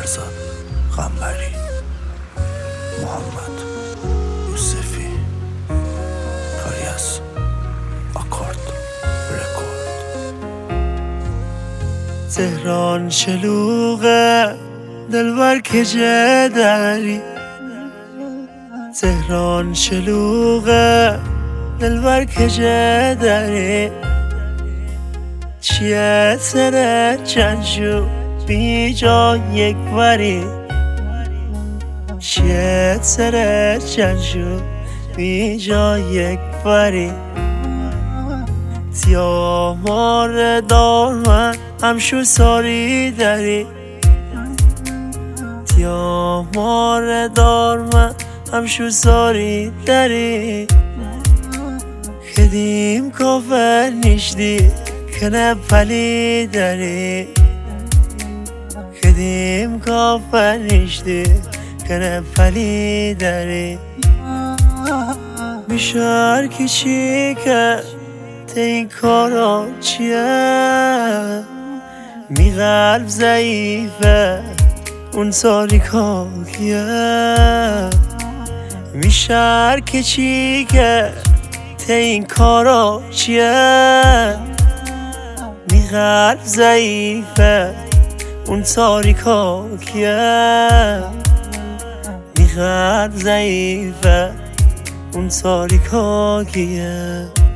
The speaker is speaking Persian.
فرزاد قنبری، محمد یوسفی، کاری از آکورد رکورد. تهران شلوغه دلبر کجه داری، تهران شلوغه دلبر کجه داری، چیه سره چند شو بی جا یک وری، چیه سره چند شو بی جا یک وری. تیامار دار من همشو ساری داری، تیامار دار من همشو ساری داری. خدیم کافر نیشتی کنه پلی داری، خدیم کافر نیشتی کنه پلی داری. بیشار کچی که این کارا چیه، می قلب ضعیفه اون تاریکا کیه. می شهر که چی که این کارا چیه، می قلب ضعیفه اون تاریکا کیه، می قلب ضعیفه اون تاریکا کیه.